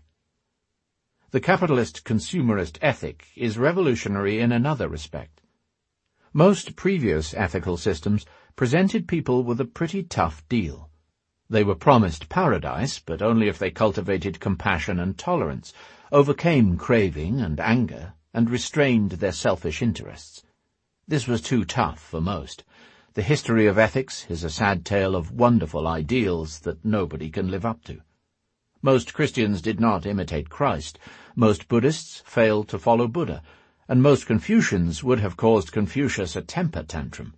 The capitalist-consumerist ethic is revolutionary in another respect. Most previous ethical systems presented people with a pretty tough deal. They were promised paradise, but only if they cultivated compassion and tolerance, overcame craving and anger, and restrained their selfish interests. This was too tough for most. The history of ethics is a sad tale of wonderful ideals that nobody can live up to. Most Christians did not imitate Christ, most Buddhists failed to follow Buddha, and most Confucians would have caused Confucius a temper tantrum.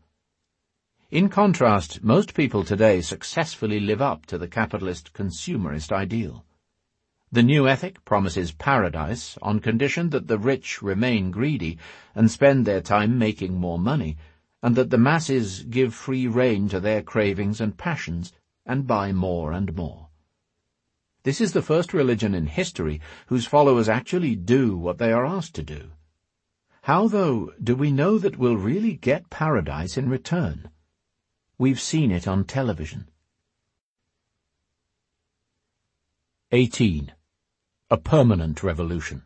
In contrast, most people today successfully live up to the capitalist consumerist ideal. The new ethic promises paradise on condition that the rich remain greedy and spend their time making more money, and that the masses give free rein to their cravings and passions and buy more and more. This is the first religion in history whose followers actually do what they are asked to do. How, though, do we know that we'll really get paradise in return? We've seen it on television. eighteen. A permanent revolution.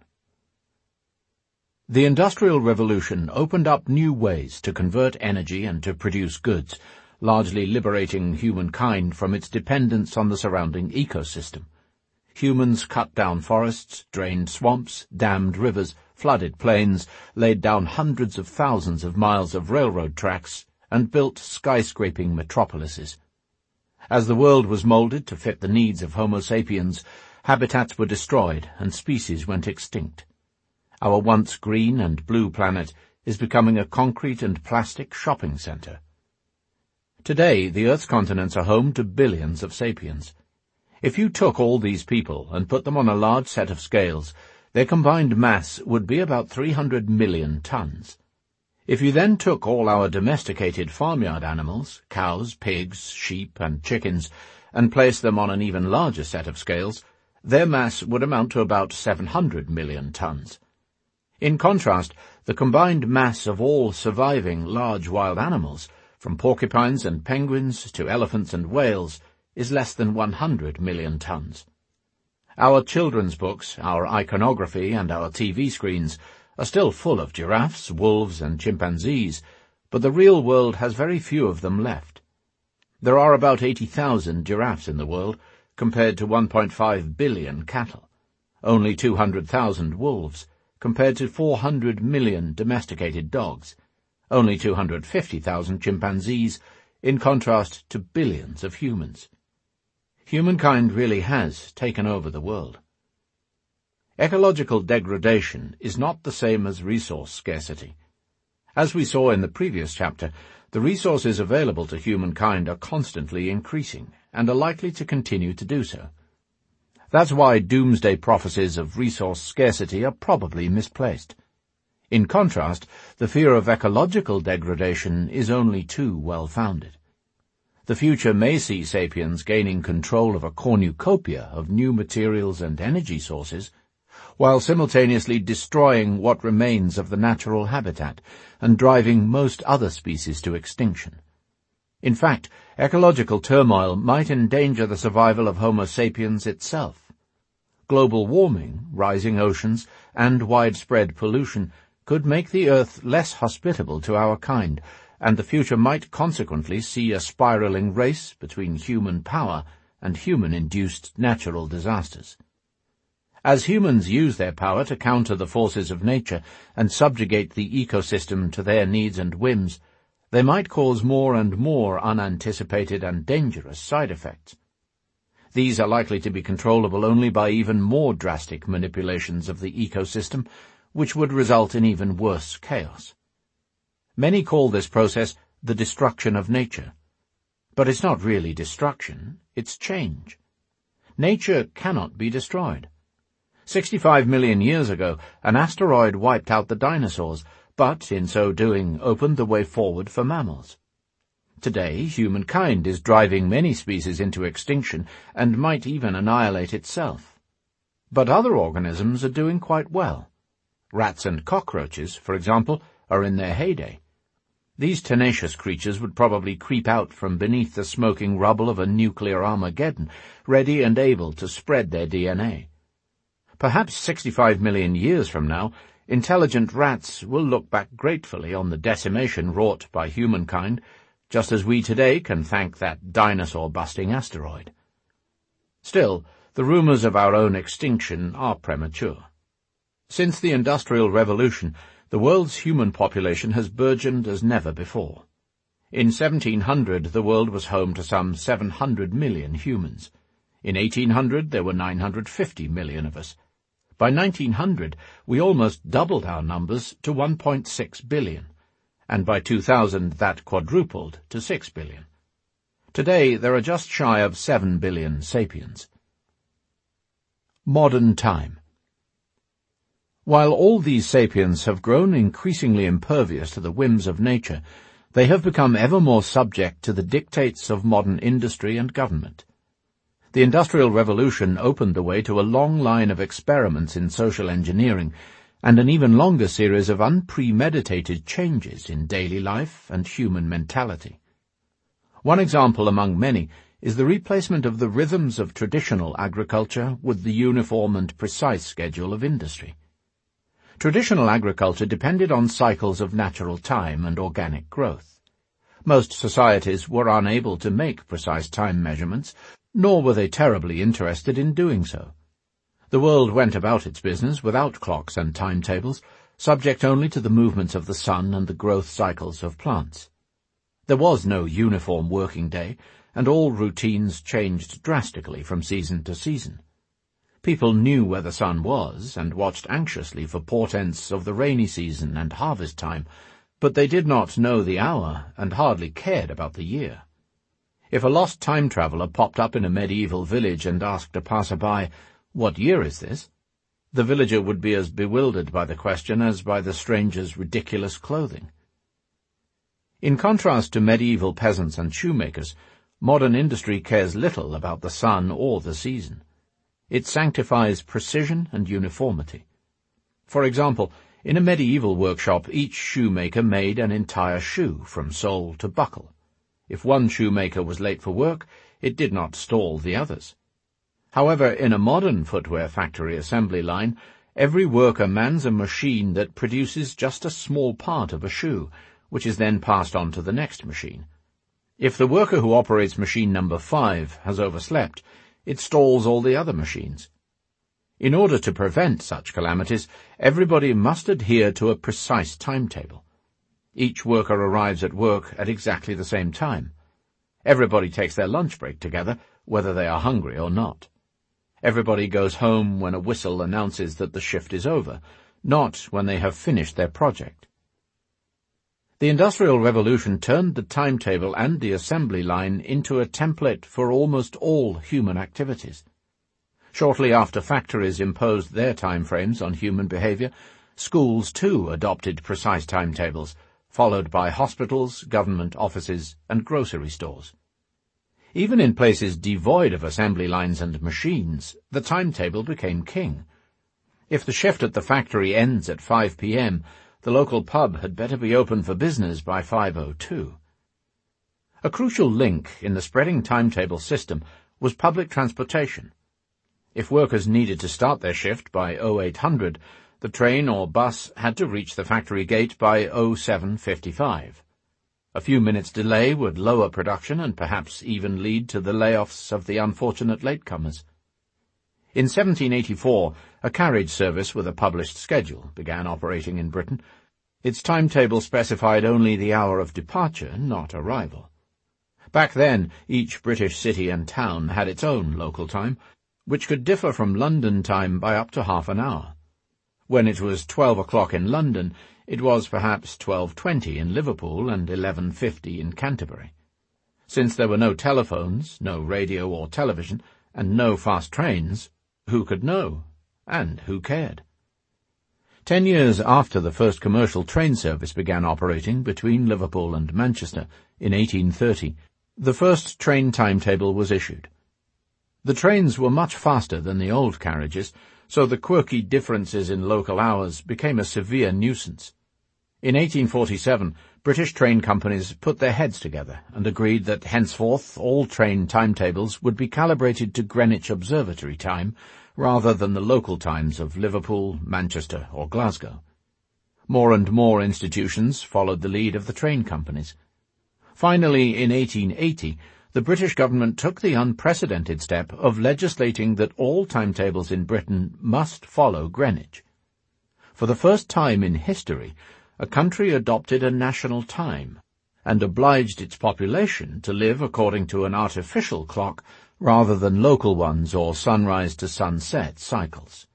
The Industrial Revolution opened up new ways to convert energy and to produce goods, largely liberating humankind from its dependence on the surrounding ecosystem. Humans cut down forests, drained swamps, dammed rivers, flooded plains, laid down hundreds of thousands of miles of railroad tracks, and built skyscraping metropolises. As the world was molded to fit the needs of Homo sapiens, habitats were destroyed and species went extinct. Our once green and blue planet is becoming a concrete and plastic shopping center. Today, the Earth's continents are home to billions of sapiens. If you took all these people and put them on a large set of scales, their combined mass would be about three hundred million tons. If you then took all our domesticated farmyard animals, cows, pigs, sheep, and chickens, and placed them on an even larger set of scales, their mass would amount to about seven hundred million tons. In contrast, the combined mass of all surviving large wild animals, from porcupines and penguins to elephants and whales, is less than one hundred million tons. Our children's books, our iconography, and our T V screens are still full of giraffes, wolves, and chimpanzees, but the real world has very few of them left. There are about eighty thousand giraffes in the world, compared to one point five billion cattle, only two hundred thousand wolves, compared to four hundred million domesticated dogs, only two hundred fifty thousand chimpanzees, in contrast to billions of humans. Humankind really has taken over the world. Ecological degradation is not the same as resource scarcity. As we saw in the previous chapter, the resources available to humankind are constantly increasing, and are likely to continue to do so. That's why doomsday prophecies of resource scarcity are probably misplaced. In contrast, the fear of ecological degradation is only too well-founded. The future may see sapiens gaining control of a cornucopia of new materials and energy sources, while simultaneously destroying what remains of the natural habitat and driving most other species to extinction. In fact, ecological turmoil might endanger the survival of Homo sapiens itself. Global warming, rising oceans, and widespread pollution could make the Earth less hospitable to our kind, and the future might consequently see a spiraling race between human power and human-induced natural disasters. As humans use their power to counter the forces of nature and subjugate the ecosystem to their needs and whims, they might cause more and more unanticipated and dangerous side effects. These are likely to be controllable only by even more drastic manipulations of the ecosystem, which would result in even worse chaos. Many call this process the destruction of nature. But it's not really destruction, it's change. Nature cannot be destroyed. Sixty-five million years ago, an asteroid wiped out the dinosaurs, but in so doing opened the way forward for mammals. Today, humankind is driving many species into extinction and might even annihilate itself. But other organisms are doing quite well. Rats and cockroaches, for example, are in their heyday. These tenacious creatures would probably creep out from beneath the smoking rubble of a nuclear Armageddon, ready and able to spread their D N A. Perhaps sixty-five million years from now, intelligent rats will look back gratefully on the decimation wrought by humankind, just as we today can thank that dinosaur-busting asteroid. Still, the rumors of our own extinction are premature. Since the Industrial Revolution, the world's human population has burgeoned as never before. In seventeen hundred, the world was home to some seven hundred million humans. In eighteen hundred, there were nine hundred fifty million of us. By nineteen hundred, we almost doubled our numbers to one point six billion, and by two thousand that quadrupled to six billion. Today, there are just shy of seven billion sapiens. Modern time. While all these sapiens have grown increasingly impervious to the whims of nature, they have become ever more subject to the dictates of modern industry and government. The Industrial Revolution opened the way to a long line of experiments in social engineering, and an even longer series of unpremeditated changes in daily life and human mentality. One example among many is the replacement of the rhythms of traditional agriculture with the uniform and precise schedule of industry. Traditional agriculture depended on cycles of natural time and organic growth. Most societies were unable to make precise time measurements, nor were they terribly interested in doing so. The world went about its business without clocks and timetables, subject only to the movements of the sun and the growth cycles of plants. There was no uniform working day, and all routines changed drastically from season to season. People knew where the sun was, and watched anxiously for portents of the rainy season and harvest time, but they did not know the hour, and hardly cared about the year. If a lost time-traveller popped up in a medieval village and asked a passer-by, "What year is this?" the villager would be as bewildered by the question as by the stranger's ridiculous clothing. In contrast to medieval peasants and shoemakers, modern industry cares little about the sun or the season. It sanctifies precision and uniformity. For example, in a medieval workshop, each shoemaker made an entire shoe from sole to buckle. If one shoemaker was late for work, it did not stall the others. However, in a modern footwear factory assembly line, every worker mans a machine that produces just a small part of a shoe, which is then passed on to the next machine. If the worker who operates machine number five has overslept, it stalls all the other machines. In order to prevent such calamities, everybody must adhere to a precise timetable. Each worker arrives at work at exactly the same time. Everybody takes their lunch break together, whether they are hungry or not. Everybody goes home when a whistle announces that the shift is over, not when they have finished their project. The Industrial Revolution turned the timetable and the assembly line into a template for almost all human activities. Shortly after factories imposed their time frames on human behavior, schools too adopted precise timetables, followed by hospitals, government offices, and grocery stores. Even in places devoid of assembly lines and machines, the timetable became king. If the shift at the factory ends at five p m, the local pub had better be open for business by five oh two. A crucial link in the spreading timetable system was public transportation. If workers needed to start their shift by oh eight hundred, the train or bus had to reach the factory gate by oh seven fifty-five. A few minutes' delay would lower production and perhaps even lead to the layoffs of the unfortunate latecomers. In seventeen eighty-four, a carriage service with a published schedule began operating in Britain. Its timetable specified only the hour of departure, not arrival. Back then, each British city and town had its own local time, which could differ from London time by up to half an hour. When it was twelve o'clock in London, it was perhaps twelve twenty in Liverpool and eleven fifty in Canterbury. Since there were no telephones, no radio or television, and no fast trains, who could know? And who cared? Ten years after the first commercial train service began operating between Liverpool and Manchester in eighteen thirty, the first train timetable was issued. The trains were much faster than the old carriages, so the quirky differences in local hours became a severe nuisance. In eighteen forty-seven, British train companies put their heads together and agreed that henceforth all train timetables would be calibrated to Greenwich Observatory time rather than the local times of Liverpool, Manchester, or Glasgow. More and more institutions followed the lead of the train companies. Finally, in eighteen eighty, the British government took the unprecedented step of legislating that all timetables in Britain must follow Greenwich. For the first time in history, a country adopted a national time and obliged its population to live according to an artificial clock rather than local ones or sunrise-to-sunset cycles.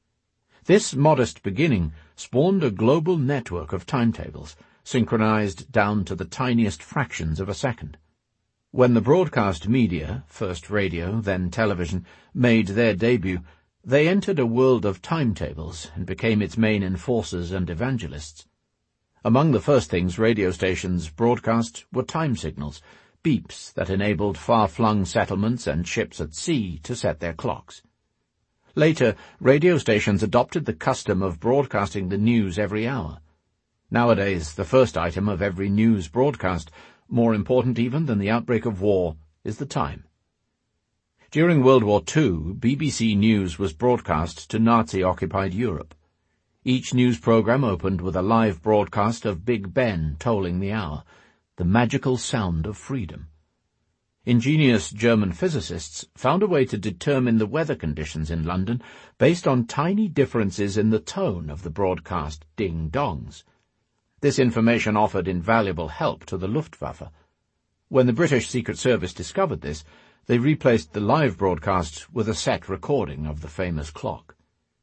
This modest beginning spawned a global network of timetables, synchronized down to the tiniest fractions of a second. When the broadcast media, first radio, then television, made their debut, they entered a world of timetables and became its main enforcers and evangelists. Among the first things radio stations broadcast were time signals, beeps that enabled far-flung settlements and ships at sea to set their clocks. Later, radio stations adopted the custom of broadcasting the news every hour. Nowadays, the first item of every news broadcast, more important even than the outbreak of war, is the time. During World War Two, B B C News was broadcast to Nazi-occupied Europe. Each news program opened with a live broadcast of Big Ben tolling the hour, the magical sound of freedom. Ingenious German physicists found a way to determine the weather conditions in London based on tiny differences in the tone of the broadcast ding-dongs. This information offered invaluable help to the Luftwaffe. When the British Secret Service discovered this, they replaced the live broadcast with a set recording of the famous clock.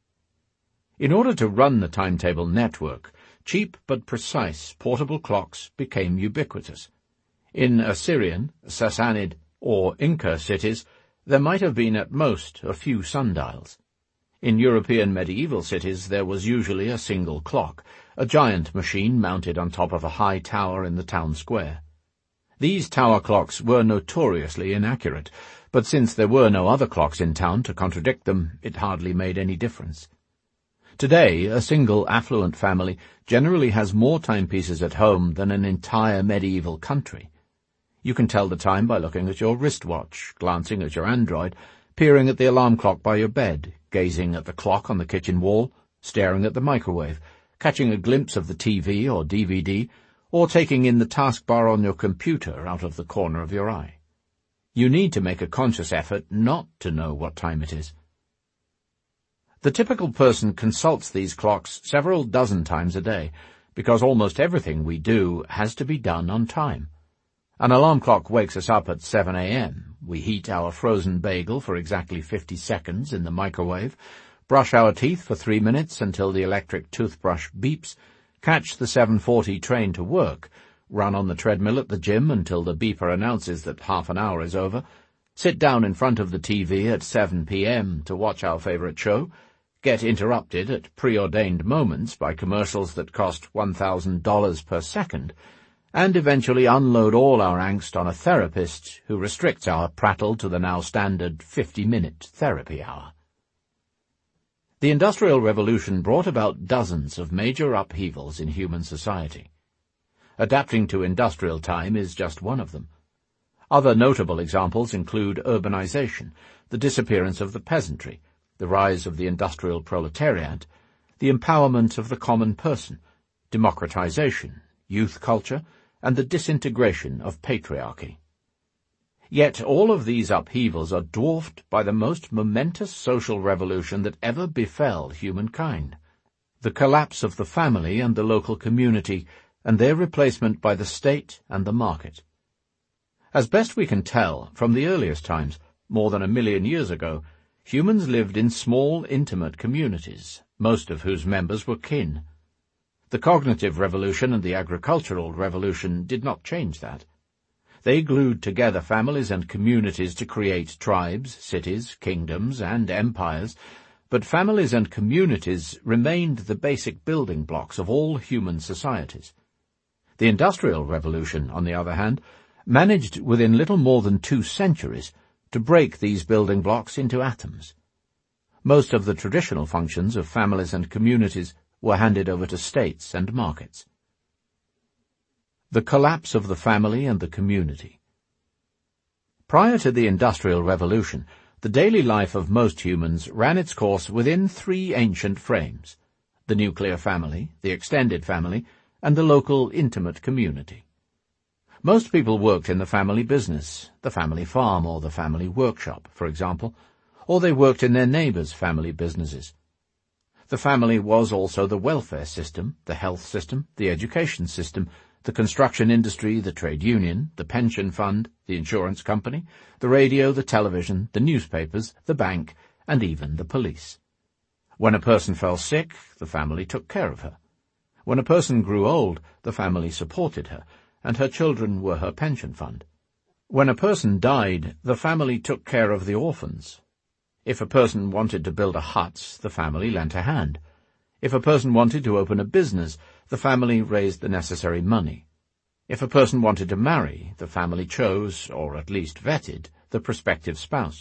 In order to run the timetable network, cheap but precise portable clocks became ubiquitous. In Assyrian, Sassanid, or Inca cities, there might have been at most a few sundials. In European medieval cities there was usually a single clock, a giant machine mounted on top of a high tower in the town square. These tower clocks were notoriously inaccurate, but since there were no other clocks in town to contradict them, it hardly made any difference. Today, a single affluent family generally has more timepieces at home than an entire medieval country. You can tell the time by looking at your wristwatch, glancing at your Android, peering at the alarm clock by your bed, gazing at the clock on the kitchen wall, staring at the microwave, catching a glimpse of the T V or D V D, or taking in the taskbar on your computer out of the corner of your eye. You need to make a conscious effort not to know what time it is. The typical person consults these clocks several dozen times a day, because almost everything we do has to be done on time. An alarm clock wakes us up at seven a m We heat our frozen bagel for exactly fifty seconds in the microwave, brush our teeth for three minutes until the electric toothbrush beeps, catch the seven forty train to work, run on the treadmill at the gym until the beeper announces that half an hour is over, sit down in front of the T V at seven p m to watch our favorite show, get interrupted at preordained moments by commercials that cost one thousand dollars per second, and eventually unload all our angst on a therapist who restricts our prattle to the now standard fifty-minute therapy hour. The Industrial Revolution brought about dozens of major upheavals in human society. Adapting to industrial time is just one of them. Other notable examples include urbanization, the disappearance of the peasantry, the rise of the industrial proletariat, the empowerment of the common person, democratization, youth culture, and the disintegration of patriarchy. Yet all of these upheavals are dwarfed by the most momentous social revolution that ever befell humankind, the collapse of the family and the local community, and their replacement by the state and the market. As best we can tell, from the earliest times, more than a million years ago, humans lived in small, intimate communities, most of whose members were kin. The cognitive revolution and the agricultural revolution did not change that. They glued together families and communities to create tribes, cities, kingdoms, and empires, but families and communities remained the basic building blocks of all human societies. The Industrial Revolution, on the other hand, managed within little more than two centuries to break these building blocks into atoms. Most of the traditional functions of families and communities were handed over to states and markets. The collapse of the family and the community. Prior to the Industrial Revolution, the daily life of most humans ran its course within three ancient frames: the nuclear family, the extended family, and the local intimate community. Most people worked in the family business, the family farm or the family workshop, for example, or they worked in their neighbors' family businesses. The family was also the welfare system, the health system, the education system, the construction industry, the trade union, the pension fund, the insurance company, the radio, the television, the newspapers, the bank, and even the police. When a person fell sick, the family took care of her. When a person grew old, the family supported her, and her children were her pension fund. When a person died, the family took care of the orphans. If a person wanted to build a hut, the family lent a hand. If a person wanted to open a business, the family raised the necessary money. If a person wanted to marry, the family chose, or at least vetted, the prospective spouse.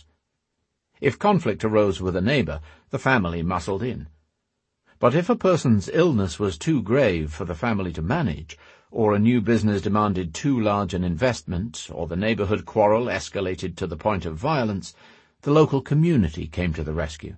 If conflict arose with a neighbor, the family muscled in. But if a person's illness was too grave for the family to manage, or a new business demanded too large an investment, or the neighborhood quarrel escalated to the point of violence, the local community came to the rescue.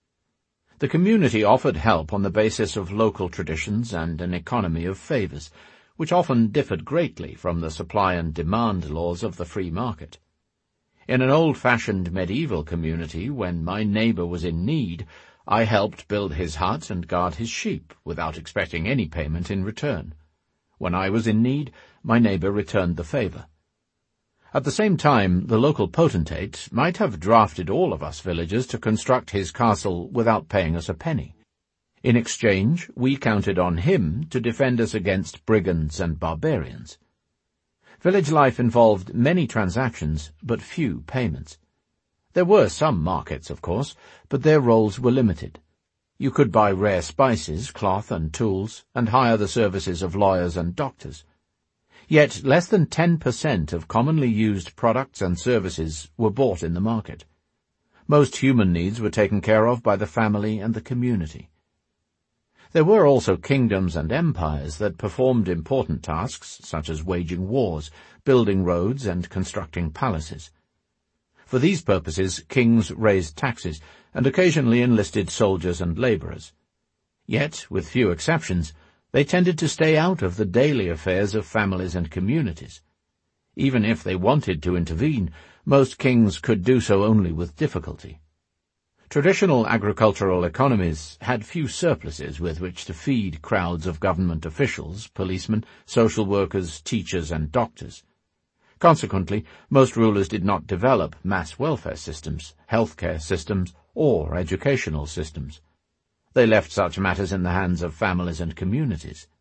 The community offered help on the basis of local traditions and an economy of favors, which often differed greatly from the supply and demand laws of the free market. In an old-fashioned medieval community, when my neighbor was in need, I helped build his hut and guard his sheep without expecting any payment in return. When I was in need, my neighbor returned the favor. At the same time, the local potentate might have drafted all of us villagers to construct his castle without paying us a penny. In exchange, we counted on him to defend us against brigands and barbarians. Village life involved many transactions, but few payments. There were some markets, of course, but their roles were limited. You could buy rare spices, cloth, and tools, and hire the services of lawyers and doctors. Yet less than ten percent of commonly used products and services were bought in the market. Most human needs were taken care of by the family and the community. There were also kingdoms and empires that performed important tasks, such as waging wars, building roads, and constructing palaces. For these purposes, kings raised taxes and occasionally enlisted soldiers and laborers. Yet, with few exceptions, they tended to stay out of the daily affairs of families and communities. Even if they wanted to intervene, most kings could do so only with difficulty. Traditional agricultural economies had few surpluses with which to feed crowds of government officials, policemen, social workers, teachers, and doctors. Consequently, most rulers did not develop mass welfare systems, healthcare systems, or educational systems. They left such matters in the hands of families and communities.